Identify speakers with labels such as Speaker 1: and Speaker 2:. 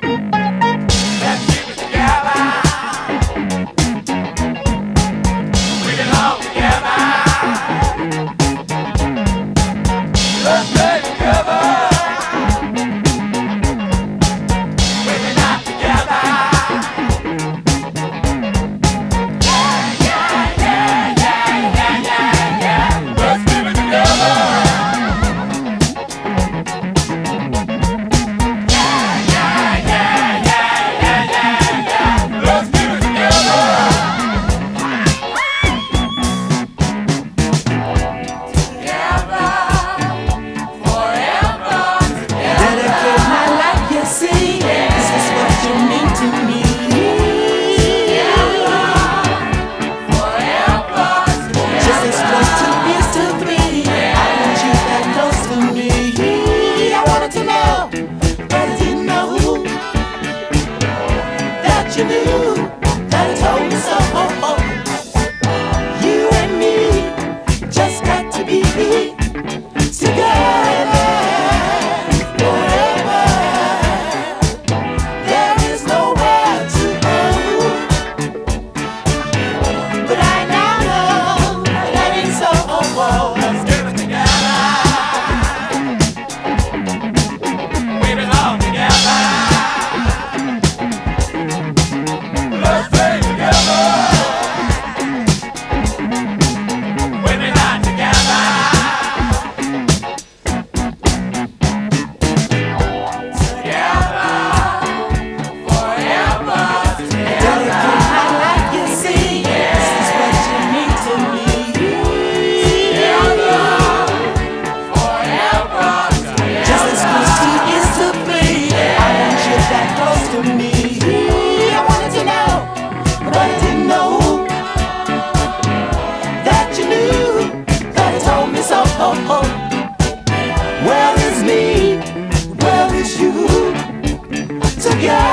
Speaker 1: Let's keep it together. We belong together. Let's stay together. When we're not together. Yeah, yeah, yeah, yeah, yeah, yeah, yeah. Let's keep it together.
Speaker 2: You knew that it told me so. You and me just got to be together forever. There is nowhere to go, but I now know that it's so.
Speaker 1: Let's keep it together. We belong together. Let's stay together. When we're not together. Together. Forever.
Speaker 2: Dedicate my life, you see. This is what you mean to me.
Speaker 1: Together. Forever.
Speaker 2: Just as close to is to me. I want you that close to me. I wanted to know, but I didn't know that you knew that it told me so. Well, it's me, well, it's you together.